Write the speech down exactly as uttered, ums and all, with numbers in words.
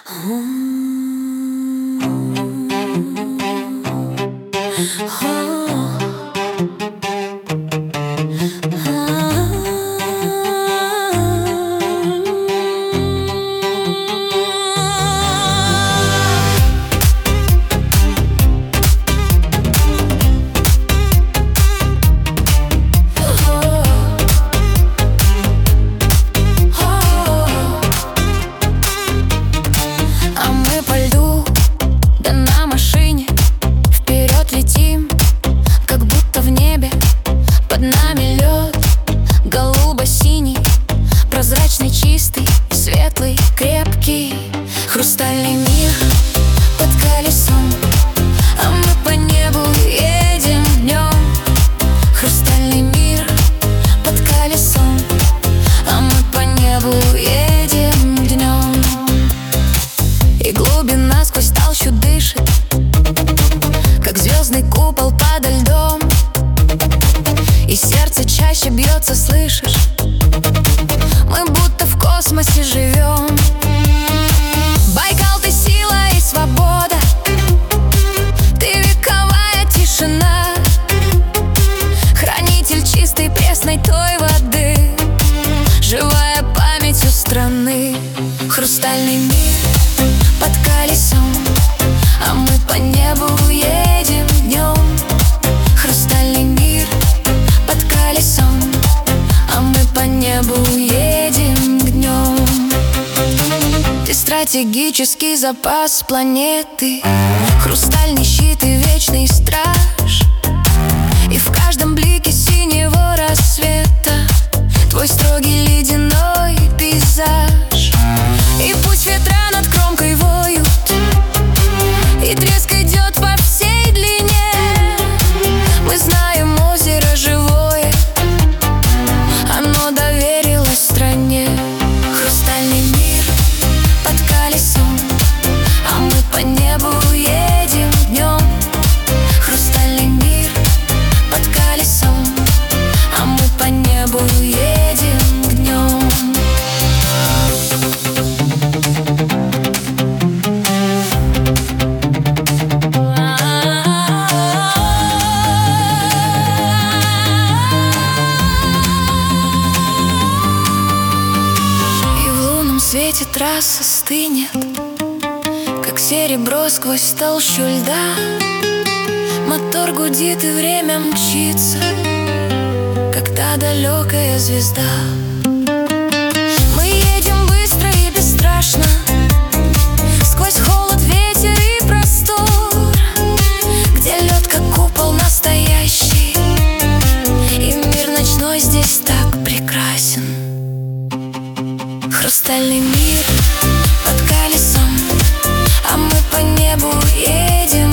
Прозрачный, чистый, светлый, крепкий хрустальный мир под колесом, а мы по небу едем днем. Хрустальный мир под колесом, а мы по небу едем днем. И глубина сквозь толщу дышит, как звездный купол подо льдом. И сердце чаще бьется, слышишь? Мы будто в космосе живем. Байкал, ты сила и свобода, ты вековая тишина, хранитель чистой пресной той воды, живая память у страны. Хрустальный мир под колесом, а мы по небу едем днем. Хрустальный мир под колесом, а мы по небу едем днем. Ты стратегический запас планеты, хрустальный щит и вечный страж. И в каждом блике синего рассвета твой строгий ледяной пейзаж. И пусть ветра над кромкой воют, и треск идет по всей длине, мы знаем, озеро живое, оно доверилось стране. Хрустальный мир под колесом, а мы по небу едем днем. Хрустальный мир под колесом, а мы по небу едем днем. В свете трасса стынет, как серебро сквозь толщу льда. Мотор гудит и время мчится, как та далекая звезда. Мы едем быстро и бесстрашно, сквозь холод, ветер и простор, где лед как купол настоящий, и мир ночной здесь так прекрасен. Хрустальный мир под колесом, а мы по небу едем